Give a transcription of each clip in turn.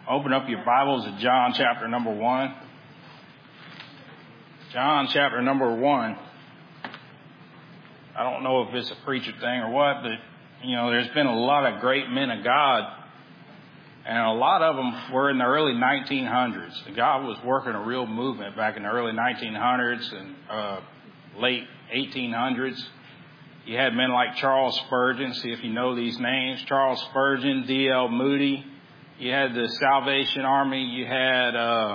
Open up your Bibles to John chapter number 1. John chapter number 1. I don't know if it's a preacher thing or what, but, there's been a lot of great men of God, and a lot of them were in the early 1900s. God was working a real movement back in the early 1900s and late 1800s. You had men like Charles Spurgeon. See if you know these names. Charles Spurgeon, D.L. Moody. You had the Salvation Army. You had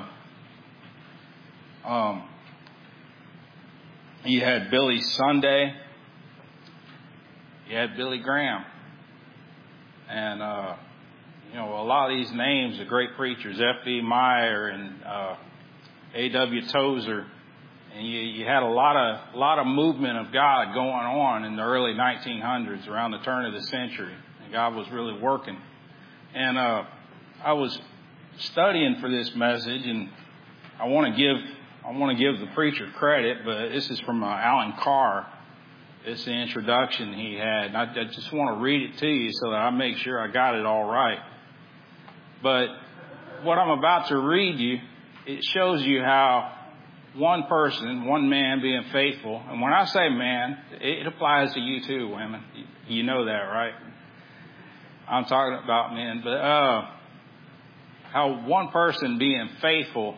Billy Sunday. You had Billy Graham. And, a lot of these names are great preachers. F.B. Meyer and A.W. Tozer. And you had a lot of movement of God going on in the early 1900s, around the turn of the century. And God was really working. And I was studying for this message, and I want to give the preacher credit, but this is from Alan Carr. It's the introduction he had. And I just want to read it to you so that I make sure I got it all right. But what I'm about to read you, it shows you how one person, one man being faithful, and when I say man, it applies to you too, women. You know that, right? I'm talking about men, but how one person being faithful,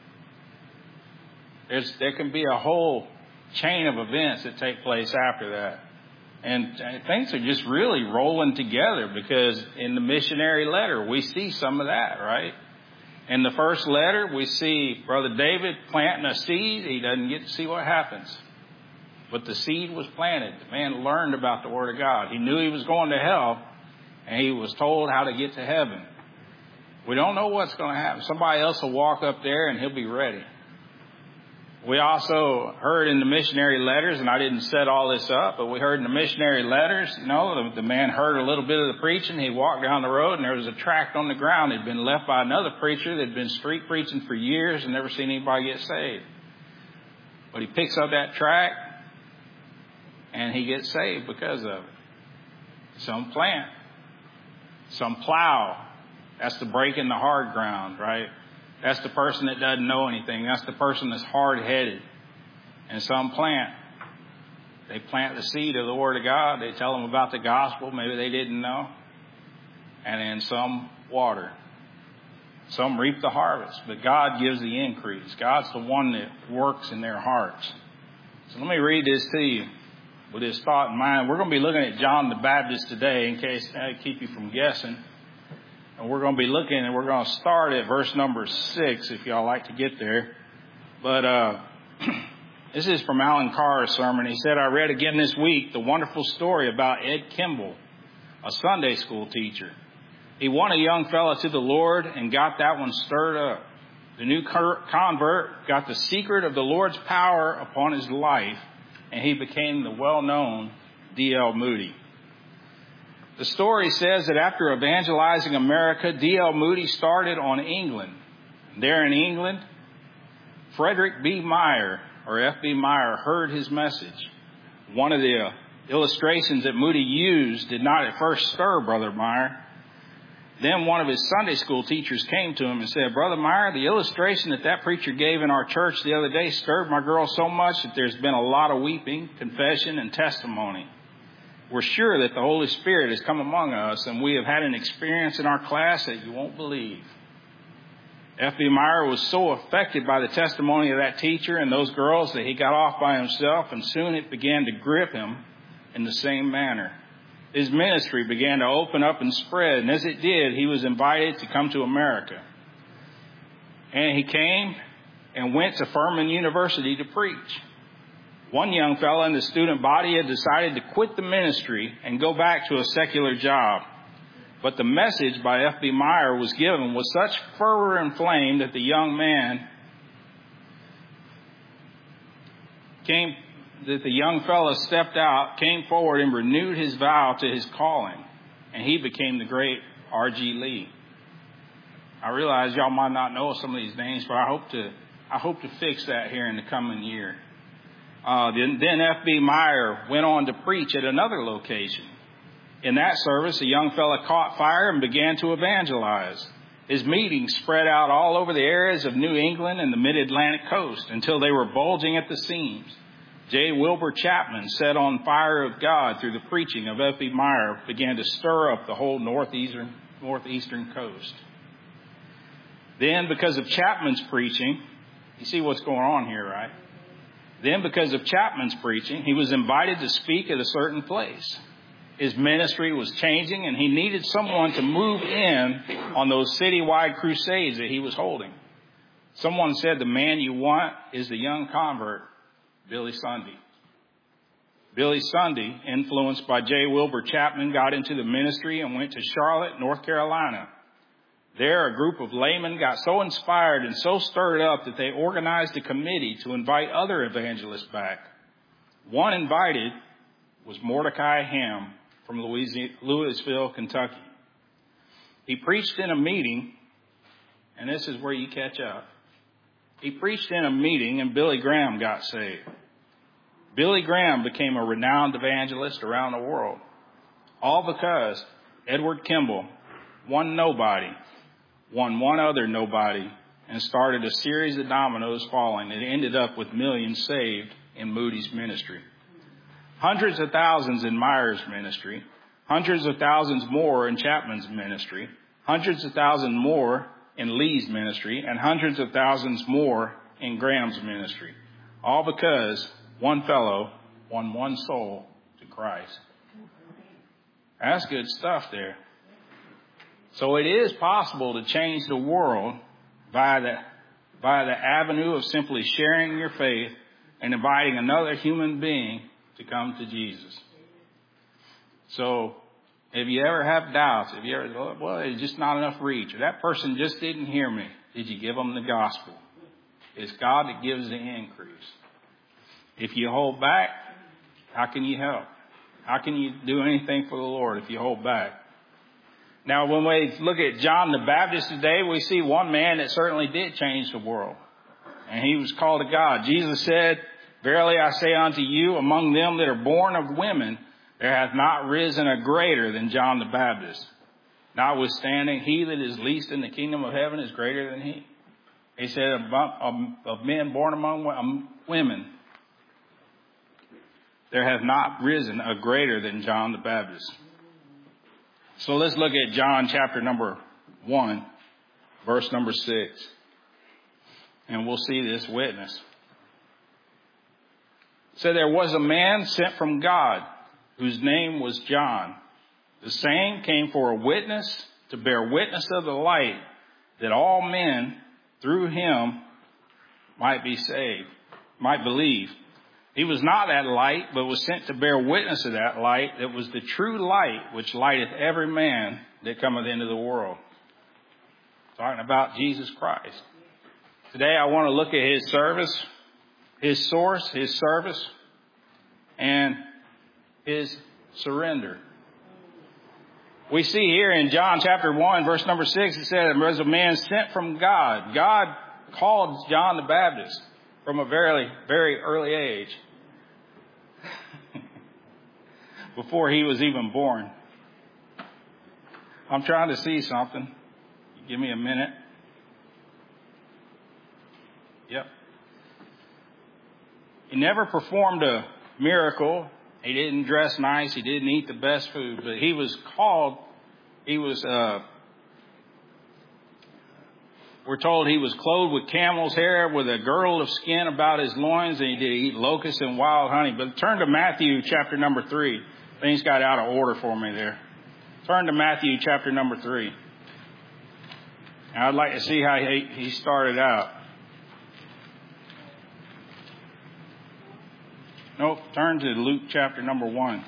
there can be a whole chain of events that take place after that. And things are just really rolling together, because in the missionary letter, we see some of that, right? In the first letter, we see Brother David planting a seed. He doesn't get to see what happens. But the seed was planted. The man learned about the Word of God. He knew he was going to hell, and he was told how to get to heaven. We don't know what's going to happen. Somebody else will walk up there, and he'll be ready. We also heard in the missionary letters, and I didn't set all this up, but we heard in the missionary letters, the man heard a little bit of the preaching. He walked down the road, and there was a tract on the ground that had been left by another preacher that had been street preaching for years and never seen anybody get saved. But he picks up that tract, and he gets saved because of it. Some plant, some plow. That's the break in the hard ground, right? That's the person that doesn't know anything. That's the person that's hard-headed. And some plant. They plant the seed of the Word of God. They tell them about the gospel. Maybe they didn't know. And then some water. Some reap the harvest. But God gives the increase. God's the one that works in their hearts. So let me read this to you with this thought in mind. We're going to be looking at John the Baptist today, in case I keep you from guessing. And we're going to be looking, and we're going to start at verse number 6, if y'all like to get there. But this is from Alan Carr's sermon. He said, I read again this week the wonderful story about Ed Kimball, a Sunday school teacher. He won a young fella to the Lord and got that one stirred up. The new convert got the secret of the Lord's power upon his life, and he became the well-known D.L. Moody. The story says that after evangelizing America, D.L. Moody started on England. There in England, Frederick B. Meyer, or F.B. Meyer, heard his message. One of the illustrations that Moody used did not at first stir Brother Meyer. Then one of his Sunday school teachers came to him and said, Brother Meyer, the illustration that preacher gave in our church the other day stirred my girl so much that there's been a lot of weeping, confession, and testimony. We're sure that the Holy Spirit has come among us, and we have had an experience in our class that you won't believe. F.B. Meyer was so affected by the testimony of that teacher and those girls that he got off by himself, and soon it began to grip him in the same manner. His ministry began to open up and spread, and as it did, he was invited to come to America. And he came and went to Furman University to preach. One young fellow in the student body had decided to quit the ministry and go back to a secular job. But the message by F.B. Meyer was given with such fervor and flame that the young fellow stepped out, came forward, and renewed his vow to his calling. And he became the great R.G. Lee. I realize y'all might not know some of these names, but I hope to fix that here in the coming year. Then F.B. Meyer went on to preach at another location. In that service, a young fellow caught fire and began to evangelize. His meetings spread out all over the areas of New England and the mid-Atlantic coast until they were bulging at the seams. J. Wilbur Chapman, set on fire of God through the preaching of F.B. Meyer, began to stir up the whole northeastern coast. Then, because of Chapman's preaching, you see what's going on here, right? Then, because of Chapman's preaching, he was invited to speak at a certain place. His ministry was changing, and he needed someone to move in on those citywide crusades that he was holding. Someone said the man you want is the young convert, Billy Sunday. Billy Sunday, influenced by J. Wilbur Chapman, got into the ministry and went to Charlotte, North Carolina. There, a group of laymen got so inspired and so stirred up that they organized a committee to invite other evangelists back. One invited was Mordecai Ham from Louisville, Kentucky. He preached in a meeting, and this is where you catch up. He preached in a meeting, and Billy Graham got saved. Billy Graham became a renowned evangelist around the world, all because Edward Kimball, one nobody, won one other nobody, and started a series of dominoes falling that ended up with millions saved in Moody's ministry. Hundreds of thousands in Meyer's ministry, hundreds of thousands more in Chapman's ministry, hundreds of thousands more in Lee's ministry, and hundreds of thousands more in Graham's ministry. All because one fellow won one soul to Christ. That's good stuff there. So it is possible to change the world via the avenue of simply sharing your faith and inviting another human being to come to Jesus. So if you ever have doubts, if you ever, well, there's just not enough reach, or that person just didn't hear me, did you give them the gospel? It's God that gives the increase. If you hold back, how can you help? How can you do anything for the Lord if you hold back? Now, when we look at John the Baptist today, we see one man that certainly did change the world. And he was called to God. Jesus said, "Verily I say unto you, among them that are born of women, there hath not risen a greater than John the Baptist. Notwithstanding, he that is least in the kingdom of heaven is greater than he." He said, of men born among women, there hath not risen a greater than John the Baptist. So let's look at John chapter number 1, verse number 6. And we'll see this witness. So there was a man sent from God, whose name was John. The same came for a witness, to bear witness of the light, that all men through him might be saved, might believe. He was not that light, but was sent to bear witness of that light, that was the true light, which lighteth every man that cometh into the world. Talking about Jesus Christ. Today I want to look at his service, his source, his service, and his surrender. We see here in John chapter 1, verse number 6, it said, "There was a man sent from God." God called John the Baptist from a very, very early age. Before he was even born. I'm trying to see something. Give me a minute. Yep. He never performed a miracle. He didn't dress nice. He didn't eat the best food. But he was called, we're told he was clothed with camel's hair, with a girdle of skin about his loins, and he did eat locusts and wild honey. But turn to Matthew chapter number 3. Things got out of order for me there. Turn to Matthew chapter number 3. And I'd like to see how he started out. Nope, turn to Luke chapter number 1.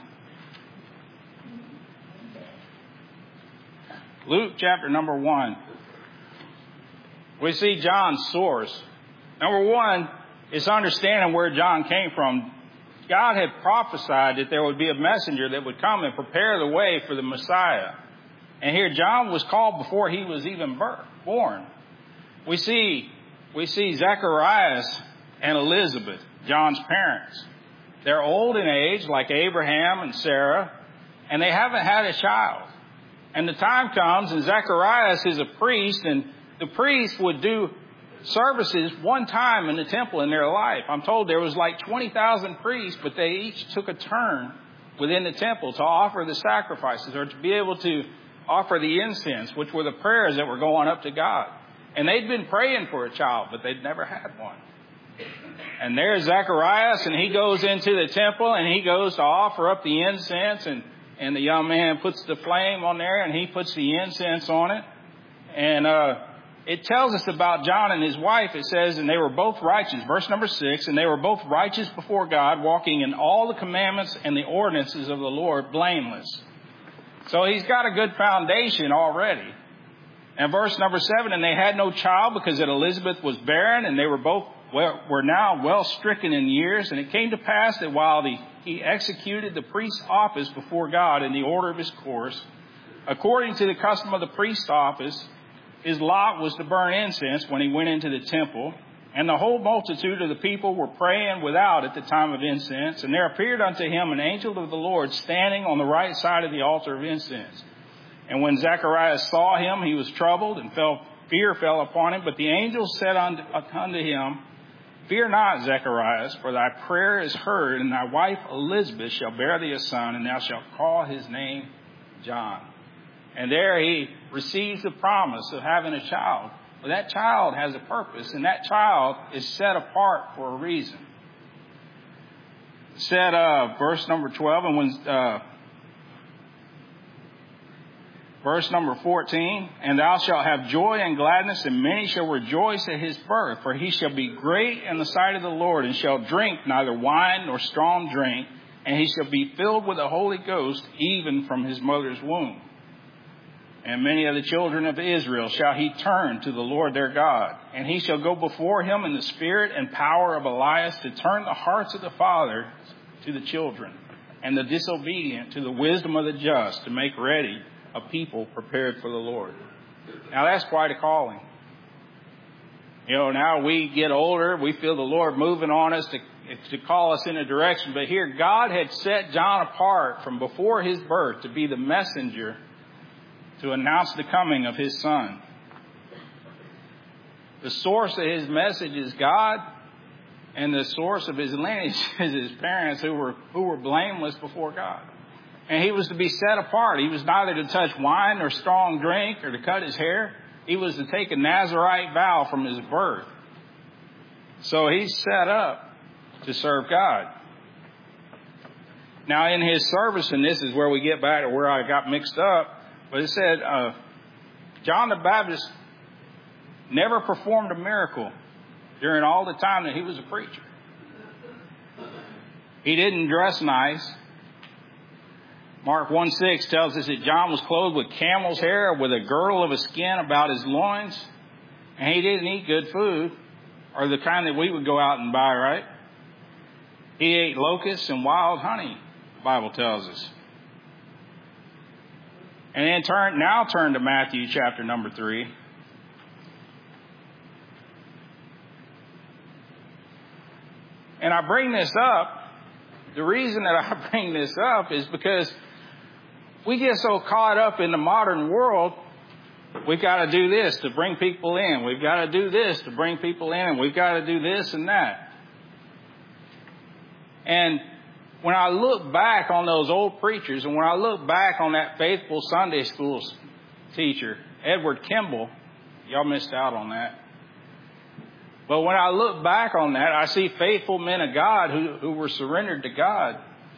Luke chapter number 1. We see John's source. Number 1 is understanding where John came from. God had prophesied that there would be a messenger that would come and prepare the way for the Messiah. And here John was called before he was even born. We see Zacharias and Elizabeth, John's parents. They're old in age, like Abraham and Sarah, and they haven't had a child. And the time comes, and Zacharias is a priest, and the priest would do services one time in the temple in their life. I'm told there was like 20,000 priests, but they each took a turn within the temple to offer the sacrifices or to be able to offer the incense, which were the prayers that were going up to God. And they'd been praying for a child, but they'd never had one. And there's Zacharias, and he goes into the temple, and he goes to offer up the incense, and the young man puts the flame on there, and he puts the incense on it. And it tells us about John and his wife. It says, and they were both righteous. Verse number 6, and they were both righteous before God, walking in all the commandments and the ordinances of the Lord, blameless. So he's got a good foundation already. And verse number 7, and they had no child because that Elizabeth was barren, and they were both were now well stricken in years. And it came to pass that while he executed the priest's office before God in the order of his course, according to the custom of the priest's office, his lot was to burn incense when he went into the temple. And the whole multitude of the people were praying without at the time of incense. And there appeared unto him an angel of the Lord standing on the right side of the altar of incense. And when Zacharias saw him, he was troubled, and fear fell upon him. But the angel said unto him, Fear not, Zacharias, for thy prayer is heard, and thy wife Elizabeth shall bear thee a son, and thou shalt call his name John. And there he receives the promise of having a child. But that child has a purpose, and that child is set apart for a reason. It said, verse number 12, and when verse number 14, and thou shalt have joy and gladness, and many shall rejoice at his birth, for he shall be great in the sight of the Lord, and shall drink neither wine nor strong drink, and he shall be filled with the Holy Ghost, even from his mother's womb. And many of the children of Israel shall he turn to the Lord their God, and he shall go before him in the spirit and power of Elias, to turn the hearts of the fathers to the children, and the disobedient to the wisdom of the just, to make ready a people prepared for the Lord. Now that's quite a calling. You know, now we get older, we feel the Lord moving on us to call us in a direction. But here God had set John apart from before his birth to be the messenger to announce the coming of his son. The source of his message is God, and the source of his lineage is his parents who were blameless before God. And he was to be set apart. He was neither to touch wine or strong drink or to cut his hair. He was to take a Nazirite vow from his birth. So he's set up to serve God. Now in his service, and this is where we get back to where I got mixed up, but it said John the Baptist never performed a miracle during all the time that he was a preacher. He didn't dress nice. Mark 1:6 tells us that John was clothed with camel's hair, with a girdle of a skin about his loins. And he didn't eat good food, or the kind that we would go out and buy, right? He ate locusts and wild honey, the Bible tells us. And then turn to Matthew chapter number 3. And I bring this up. The reason that I bring this up is because we get so caught up in the modern world. We've got to do this to bring people in. We've got to do this to bring people in. We've got to do this and that. And when I look back on those old preachers, and when I look back on that faithful Sunday school teacher, Edward Kimball, y'all missed out on that. But when I look back on that, I see faithful men of God who were surrendered to God.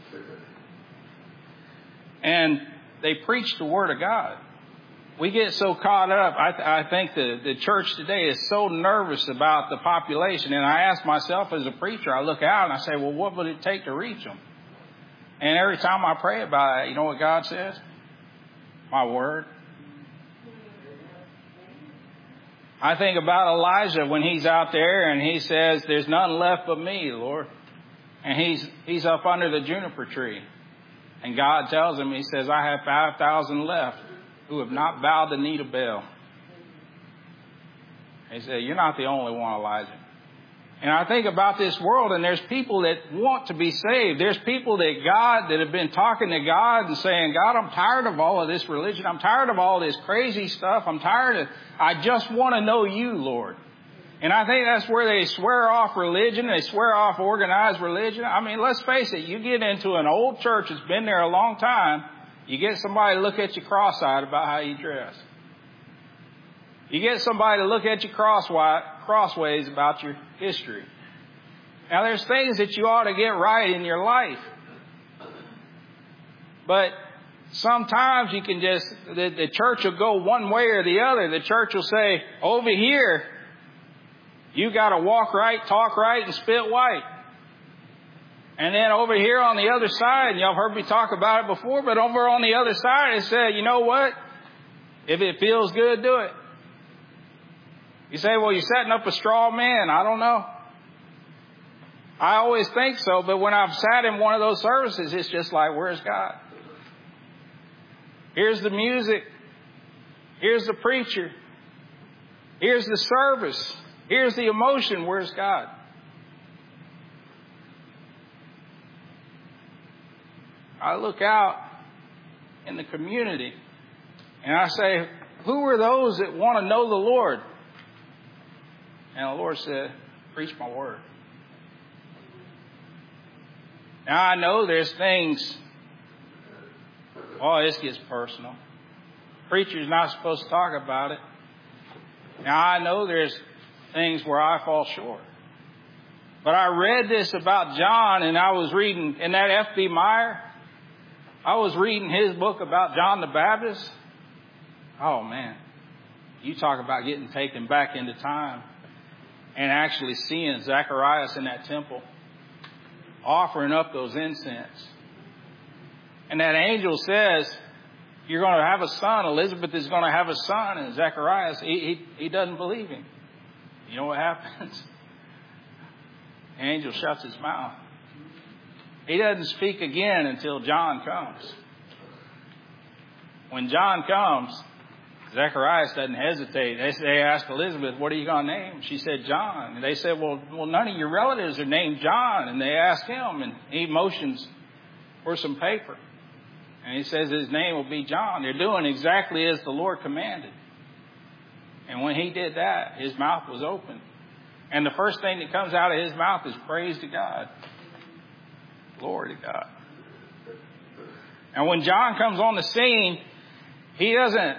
And they preached the Word of God. We get so caught up. I think the church today is so nervous about the population. And I ask myself as a preacher, I look out and I say, well, what would it take to reach them? And every time I pray about it, you know what God says? My Word. I think about Elijah when he's out there and he says, there's none left but me, Lord. And he's up under the juniper tree. And God tells him, he says, I have 5,000 left who have not bowed the knee to Baal. He said, you're not the only one, Elijah. And I think about this world, and there's people that want to be saved. There's people that have been talking to God and saying, God, I'm tired of all of this religion. I'm tired of all this crazy stuff. I just want to know you, Lord. And I think that's where they swear off religion. They swear off organized religion. I mean, let's face it. You get into an old church that's been there a long time. You get somebody to look at you cross-eyed about how you dress. You get somebody to look at you crossways about your history. Now, there's things that you ought to get right in your life. But sometimes you can the church will go one way or the other. The church will say, over here, you got to walk right, talk right, and spit white. And then over here on the other side, y'all heard me talk about it before, but over on the other side, it said, you know what? If it feels good, do it. You say, well, you're setting up a straw man. I don't know. I always think so, but when I've sat in one of those services, it's just like, where's God? Here's the music. Here's the preacher. Here's the service. Here's the emotion. Where's God? I look out in the community and I say, who are those that want to know the Lord? And the Lord said, preach my word. Now I know there's things, this gets personal. Preacher's not supposed to talk about it. Now I know there's things where I fall short. But I read this about John, and I was reading, in that F.B. Meyer, I was reading his book about John the Baptist. Oh man, you talk about getting taken back into time. And actually seeing Zacharias in that temple, offering up those incense. And that angel says, you're going to have a son. Elizabeth is going to have a son. And Zacharias, he doesn't believe him. You know what happens? The angel shuts his mouth. He doesn't speak again until John comes. When John comes, Zacharias doesn't hesitate. They asked Elizabeth, what are you going to name? She said, John. And they said, well, none of your relatives are named John. And they asked him, and he motions for some paper. And he says his name will be John. They're doing exactly as the Lord commanded. And when he did that, his mouth was open. And the first thing that comes out of his mouth is praise to God. Glory to God. And when John comes on the scene, he doesn't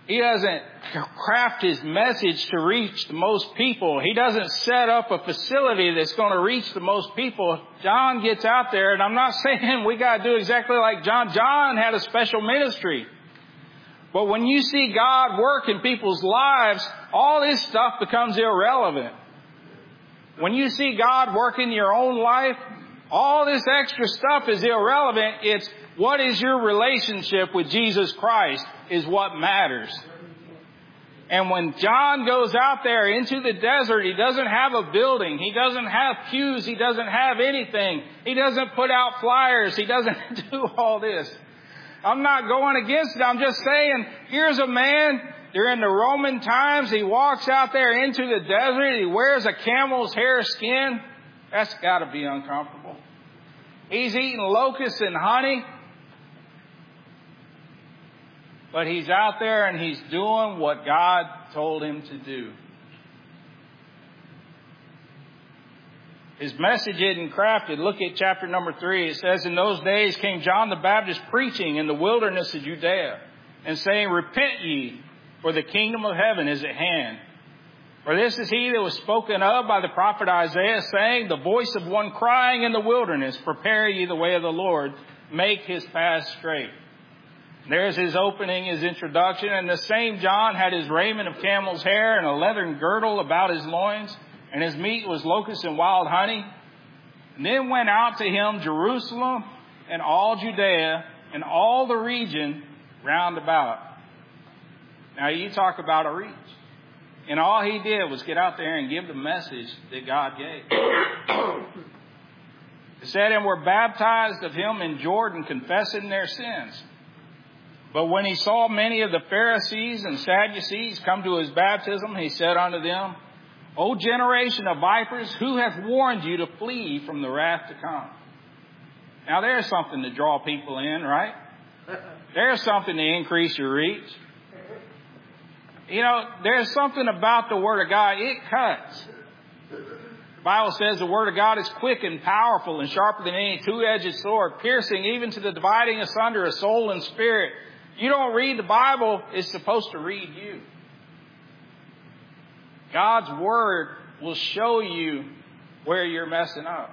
craft his message to reach the most people. He doesn't set up a facility that's going to reach the most people. John gets out there, and I'm not saying we got to do exactly like John. John had a special ministry. But when you see God work in people's lives, all this stuff becomes irrelevant. When you see God work in your own life, all this extra stuff is irrelevant. It's what is your relationship with Jesus Christ is what matters. And when John goes out there into the desert, he doesn't have a building. He doesn't have pews. He doesn't have anything. He doesn't put out flyers. He doesn't do all this. I'm not going against it. I'm just saying, here's a man during the Roman times. He walks out there into the desert. He wears a camel's hair skin. That's got to be uncomfortable. He's eating locusts and honey. But he's out there and he's doing what God told him to do. His message isn't crafted. Look at chapter number 3. It says, in those days came John the Baptist preaching in the wilderness of Judea and saying, repent ye, for the kingdom of heaven is at hand. For this is he that was spoken of by the prophet Isaiah, saying, the voice of one crying in the wilderness, prepare ye the way of the Lord, make his path straight. There's his opening, his introduction. And the same John had his raiment of camel's hair and a leathern girdle about his loins, and his meat was locusts and wild honey. And then went out to him Jerusalem and all Judea and all the region round about. Now you talk about a reach. And all he did was get out there and give the message that God gave. It said, and were baptized of him in Jordan, confessing their sins. But when he saw many of the Pharisees and Sadducees come to his baptism, he said unto them, O generation of vipers, who hath warned you to flee from the wrath to come? Now there's something to draw people in, right? There's something to increase your reach. You know, there's something about the Word of God. It cuts. The Bible says the Word of God is quick and powerful and sharper than any two-edged sword, piercing even to the dividing asunder of soul and spirit. You don't read the Bible, it's supposed to read you. God's Word will show you where you're messing up.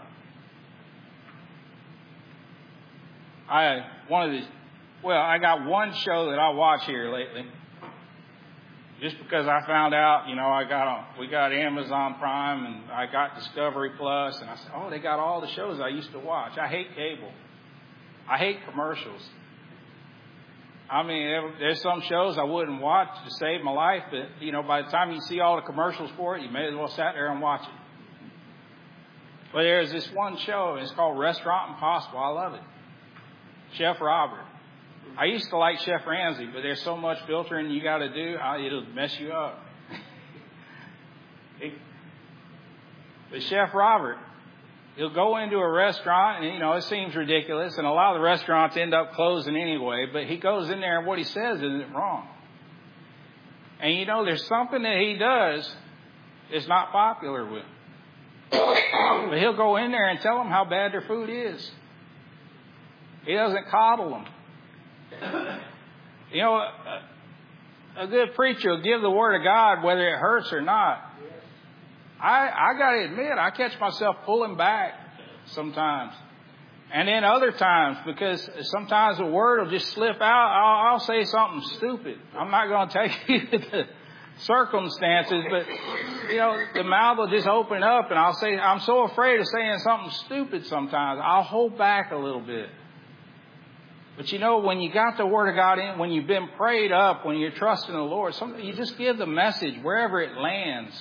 I got one show that I watch here lately. Just because I found out, you know, we got Amazon Prime and I got Discovery Plus, and I said, oh, they got all the shows I used to watch. I hate cable. I hate commercials. I mean, there's some shows I wouldn't watch to save my life, but, you know, by the time you see all the commercials for it, you may as well sit there and watch it. But there's this one show, and it's called Restaurant Impossible. I love it. Chef Robert. I used to like Chef Ramsay, but there's so much filtering you got to do, it'll mess you up. But Chef Robert, he'll go into a restaurant, and, you know, it seems ridiculous, and a lot of the restaurants end up closing anyway, but he goes in there, and what he says isn't wrong. And, you know, there's something that he does that's not popular with. But he'll go in there and tell them how bad their food is. He doesn't coddle them. You know, a good preacher will give the Word of God whether it hurts or not. I got to admit, I catch myself pulling back sometimes. And then other times, because sometimes the Word will just slip out, I'll say something stupid. I'm not going to tell you the circumstances, but, you know, the mouth will just open up and I'll say, I'm so afraid of saying something stupid sometimes. I'll hold back a little bit. But you know, when you got the Word of God in, when you've been prayed up, when you're trusting the Lord, you just give the message wherever it lands.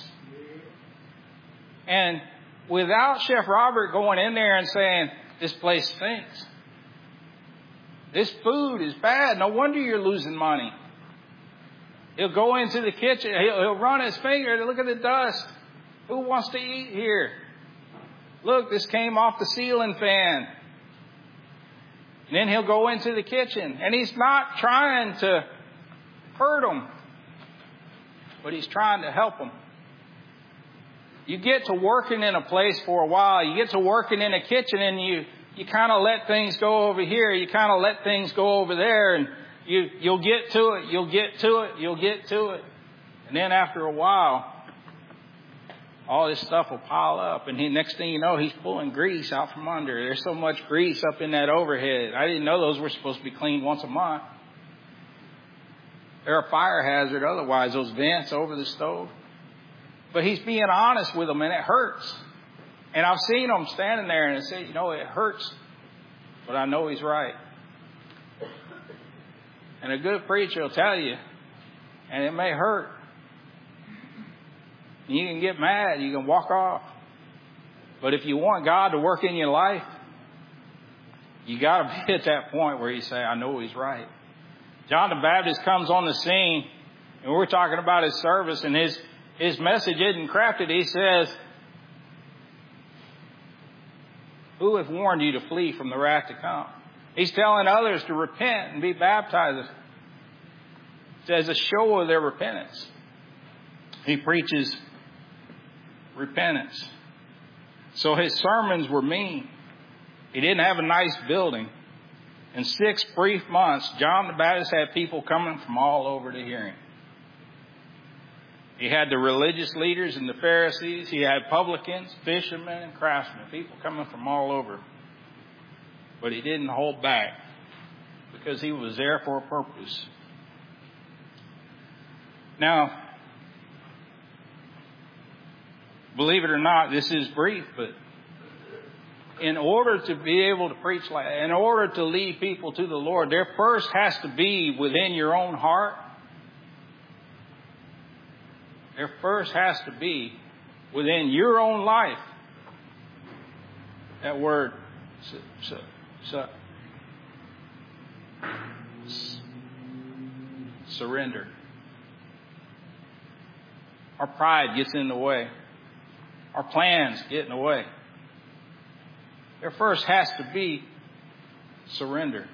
And without Chef Robert going in there and saying, this place stinks. This food is bad. No wonder you're losing money. He'll go into the kitchen. He'll run his finger to look at the dust. Who wants to eat here? Look, this came off the ceiling fan. And then he'll go into the kitchen. And he's not trying to hurt them, but he's trying to help them. You get to working in a place for a while. You get to working in a kitchen and you kind of let things go over here. You kind of let things go over there. And you'll get to it. You'll get to it. You'll get to it. And then after a while, all this stuff will pile up. And next thing you know, he's pulling grease out from under. There's so much grease up in that overhead. I didn't know those were supposed to be cleaned once a month. They're a fire hazard otherwise, those vents over the stove. But he's being honest with them, and it hurts. And I've seen them standing there and say, you know, it hurts, but I know he's right. And a good preacher will tell you, and it may hurt. You can get mad. You can walk off. But if you want God to work in your life, you got to be at that point where you say, I know he's right. John the Baptist comes on the scene, and we're talking about his service, and his message isn't crafted. He says, who hath warned you to flee from the wrath to come? He's telling others to repent and be baptized as a show of their repentance. He preaches repentance. So his sermons were mean. He didn't have a nice building. In 6 brief months, John the Baptist had people coming from all over to hear him. He had the religious leaders and the Pharisees. He had publicans, fishermen, and craftsmen, people coming from all over. But he didn't hold back because he was there for a purpose. Now, believe it or not, this is brief, but in order to be able to preach like that, in order to lead people to the Lord, there first has to be within your own heart. There first has to be within your own life that word surrender. Our pride gets in the way. our plans get in the way. There first has to be surrender.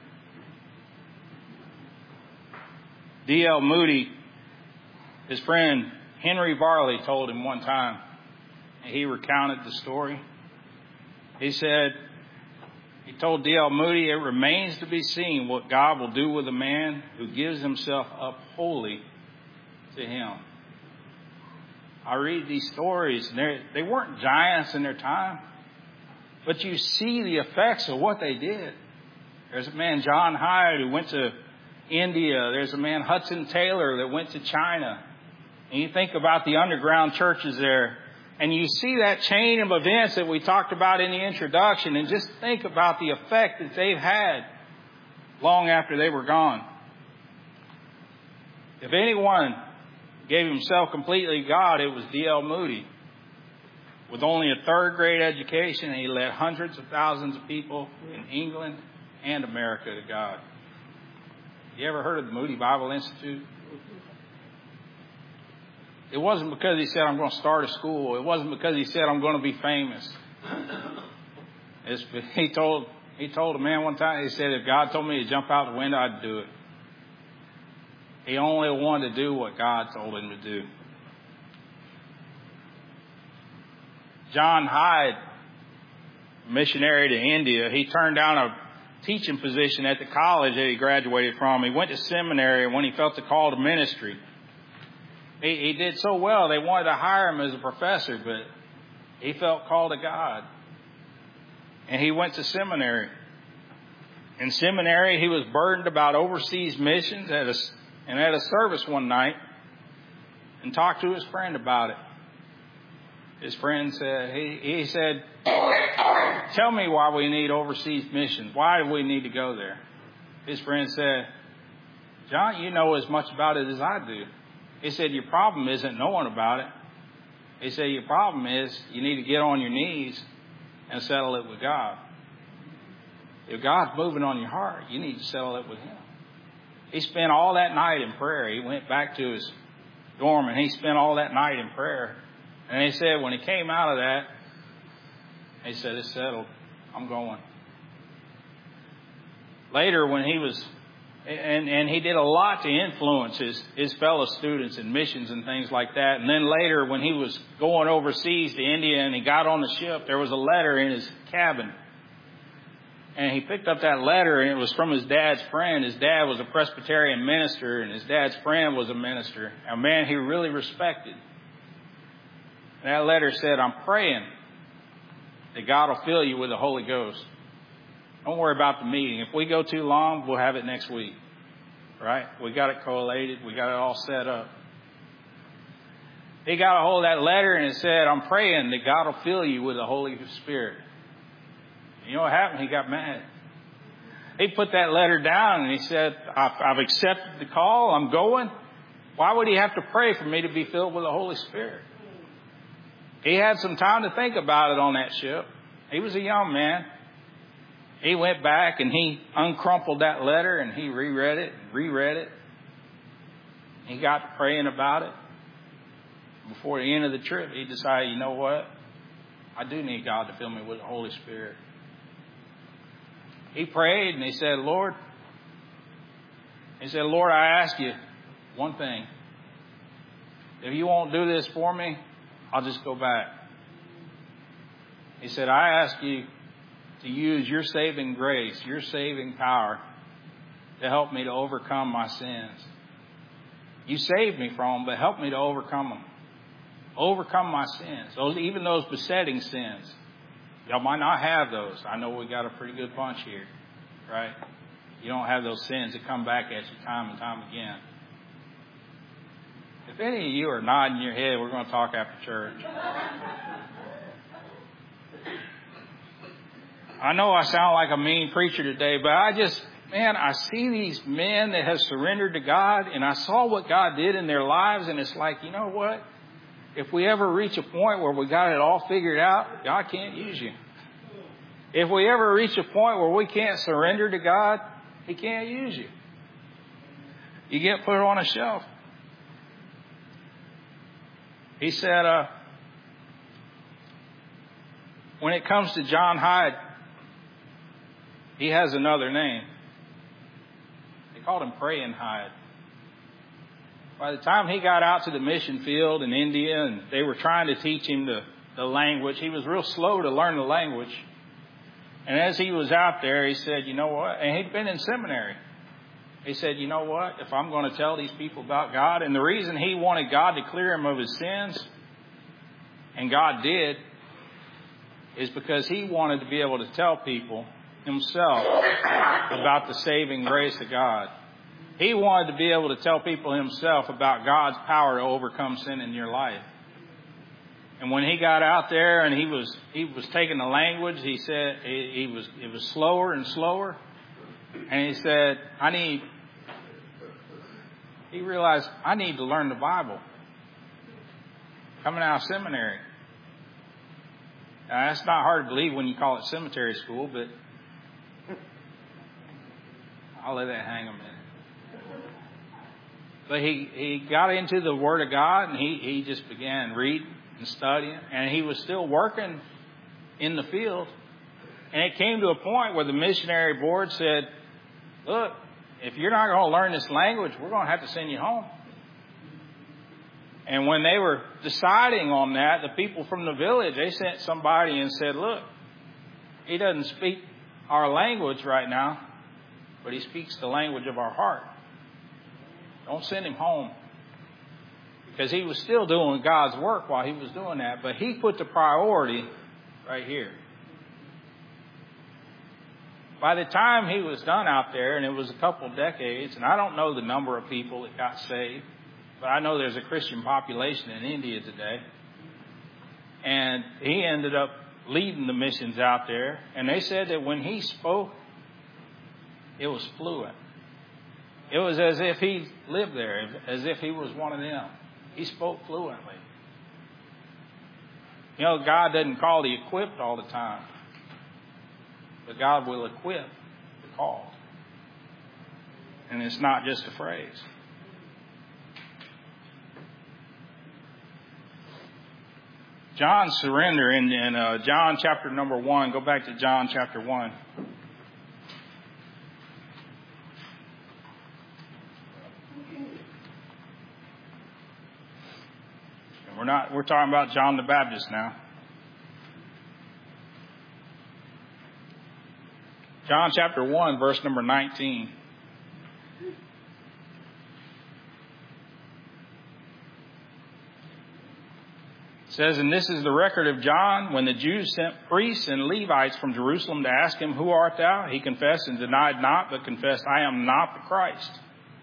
D.L. Moody, his friend Henry Varley, told him one time, and he recounted the story. He told D.L. Moody, it remains to be seen what God will do with a man who gives himself up wholly to Him. I read these stories, and they weren't giants in their time, but you see the effects of what they did. There's a man, John Hyde, who went to India. There's a man, Hudson Taylor, that went to China. And you think about the underground churches there, and you see that chain of events that we talked about in the introduction, and just think about the effect that they've had long after they were gone. If anyone gave himself completely to God, it was D.L. Moody. With only a third grade education, he led hundreds of thousands of people in England and America to God. You ever heard of the Moody Bible Institute? It wasn't because he said, I'm going to start a school. It wasn't because he said, I'm going to be famous. He told a man one time, he said, if God told me to jump out the window, I'd do it. He only wanted to do what God told him to do. John Hyde, missionary to India, he turned down a teaching position at the college that he graduated from. He went to seminary when he felt the call to ministry. He did so well, they wanted to hire him as a professor, but he felt called to God. And he went to seminary. In seminary, he was burdened about overseas missions and at a service one night and talked to his friend about it. His friend said, he said, tell me why we need overseas missions. Why do we need to go there? His friend said, John, you know as much about it as I do. He said, your problem isn't knowing about it. He said, your problem is you need to get on your knees and settle it with God. If God's moving on your heart, you need to settle it with Him. He spent all that night in prayer. He went back to his dorm and he spent all that night in prayer. And he said when he came out of that, he said, it's settled. I'm going. Later when he was, and he did a lot to influence his fellow students in missions and things like that. And then later when he was going overseas to India and he got on the ship, there was a letter in his cabin. And he picked up that letter, and it was from his dad's friend. His dad was a Presbyterian minister, and his dad's friend was a minister, a man he really respected. And that letter said, I'm praying that God will fill you with the Holy Ghost. Don't worry about the meeting. If we go too long, we'll have it next week. Right? We got it collated. We got it all set up. He got a hold of that letter, and it said, I'm praying that God will fill you with the Holy Spirit. You know what happened? He got mad. He put that letter down and he said, I've accepted the call. I'm going. Why would he have to pray for me to be filled with the Holy Spirit? He had some time to think about it on that ship. He was a young man. He went back and he uncrumpled that letter and he reread it. He got to praying about it. Before the end of the trip, he decided, you know what? I do need God to fill me with the Holy Spirit. He prayed and he said, Lord, I ask you one thing. If you won't do this for me, I'll just go back. He said, I ask you to use your saving grace, your saving power to help me to overcome my sins. You saved me from them, but help me to overcome them. Overcome my sins, even those besetting sins. Y'all might not have those. I know we got a pretty good bunch here, right? You don't have those sins that come back at you time and time again. If any of you are nodding your head, we're going to talk after church. I know I sound like a mean preacher today, but I see these men that have surrendered to God, and I saw what God did in their lives, and it's like, you know what? If we ever reach a point where we got it all figured out, God can't use you. If we ever reach a point where we can't surrender to God, He can't use you. You get put on a shelf. He said, when it comes to John Hyde, he has another name. They called him Praying Hyde. By the time he got out to the mission field in India and they were trying to teach him the language, he was real slow to learn the language. And as he was out there, he said, you know what? And he'd been in seminary. He said, you know what? If I'm going to tell these people about God, and the reason he wanted God to clear him of his sins, and God did, is because he wanted to be able to tell people himself about the saving grace of God. He wanted to be able to tell people himself about God's power to overcome sin in your life. And when he got out there and he was taking the language, he said it was slower and slower. And he said, he realized I need to learn the Bible. Coming out of seminary. Now, that's not hard to believe when you call it cemetery school, but I'll let that hang a minute. But he got into the Word of God and he just began reading and studying, and he was still working in the field. And it came to a point where the missionary board said, look, if you're not going to learn this language, we're going to have to send you home. And when they were deciding on that, the people from the village, they sent somebody and said, look, he doesn't speak our language right now, but he speaks the language of our heart. Don't send him home. Because he was still doing God's work while he was doing that. But he put the priority right here. By the time he was done out there, and it was a couple of decades, and I don't know the number of people that got saved, but I know there's a Christian population in India today. And he ended up leading the missions out there. And they said that when he spoke, it was fluent. It was as if he lived there, as if he was one of them. He spoke fluently. You know, God doesn't call the equipped all the time. But God will equip the called. And it's not just a phrase. John's surrender in John chapter number 1. Go back to John chapter 1. We're talking about John the Baptist now. John chapter 1, verse number 19. It says, and this is the record of John. When the Jews sent priests and Levites from Jerusalem to ask him, who art thou? He confessed and denied not, but confessed, I am not the Christ.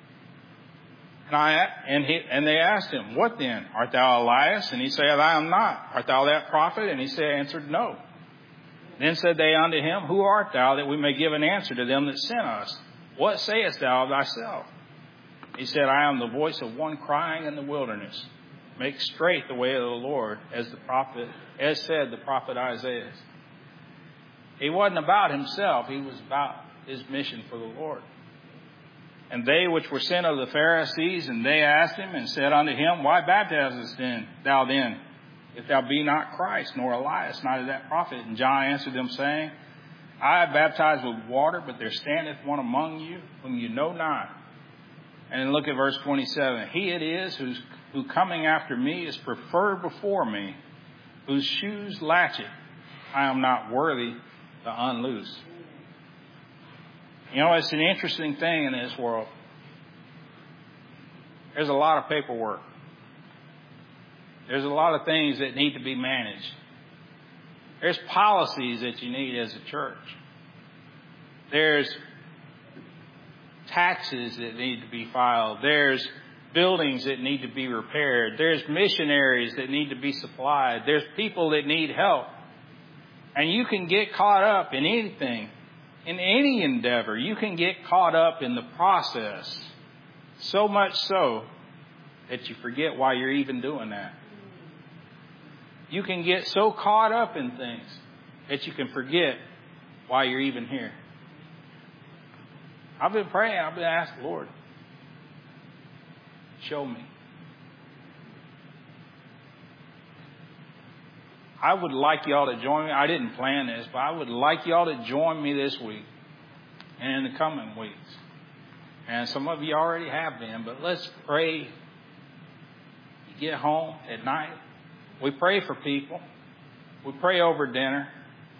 And they asked him, what then? Art thou Elias? And he said, I am not. Art thou that prophet? And he answered, no. Then said they unto him, who art thou, that we may give an answer to them that sent us? What sayest thou of thyself? He said, I am the voice of one crying in the wilderness. Make straight the way of the Lord, as said the prophet Isaiah. He wasn't about himself. He was about his mission for the Lord. And they which were sent of the Pharisees, and they asked him and said unto him, why baptizest thou then, if thou be not Christ, nor Elias, neither that prophet? And John answered them, saying, I baptize with water, but there standeth one among you, whom you know not. And then look at verse 27. He it is who coming after me is preferred before me, whose shoes latchet I am not worthy to unloose. You know, it's an interesting thing in this world. There's a lot of paperwork. There's a lot of things that need to be managed. There's policies that you need as a church. There's taxes that need to be filed. There's buildings that need to be repaired. There's missionaries that need to be supplied. There's people that need help. And you can get caught up in anything. In any endeavor, you can get caught up in the process, so much so that you forget why you're even doing that. You can get so caught up in things that you can forget why you're even here. I've been praying. I've been asking, Lord, show me. I would like y'all to join me. I didn't plan this, but I would like y'all to join me this week and in the coming weeks. And some of you already have been, but let's pray. You get home at night. We pray for people. We pray over dinner.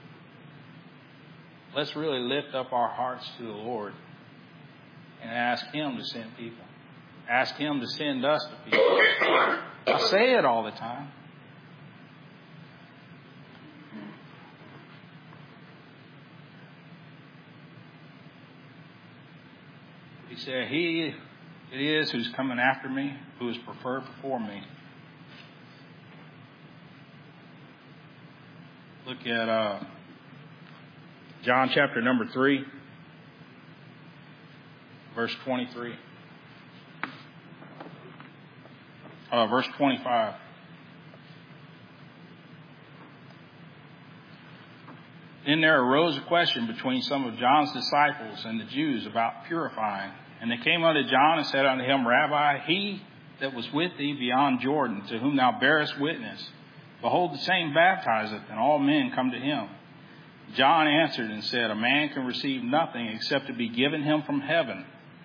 Let's really lift up our hearts to the Lord and ask Him to send people. Ask Him to send us to people. I say it all the time. He said, He it is who's coming after me, who is preferred before me. Look at John chapter number 3, verse 23. Verse 25. Then there arose a question between some of John's disciples and the Jews about purifying. And they came unto John and said unto him, Rabbi, he that was with thee beyond Jordan, to whom thou bearest witness, behold, the same baptizeth, and all men come to him. John answered and said, a man can receive nothing except to be given him from heaven.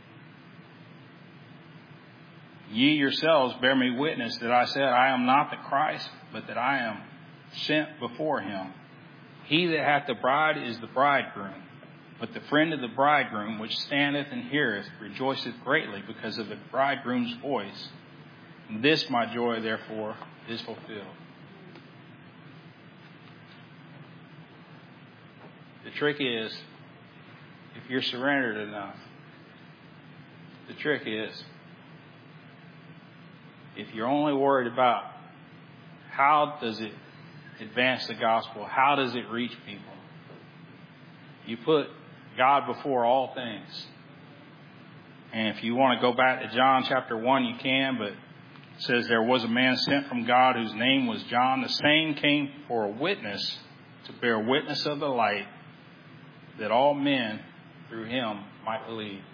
Ye yourselves bear me witness that I said, I am not the Christ, but that I am sent before him. He that hath the bride is the bridegroom. But the friend of the bridegroom, which standeth and heareth, rejoiceth greatly because of the bridegroom's voice. And this my joy, therefore, is fulfilled. The trick is, if you're surrendered enough, the trick is, if you're only worried about how does it advance the gospel, how does it reach people, you put God before all things. And if you want to go back to John chapter 1, you can, but it says there was a man sent from God whose name was John. The same came for a witness, to bear witness of the light, that all men through him might believe.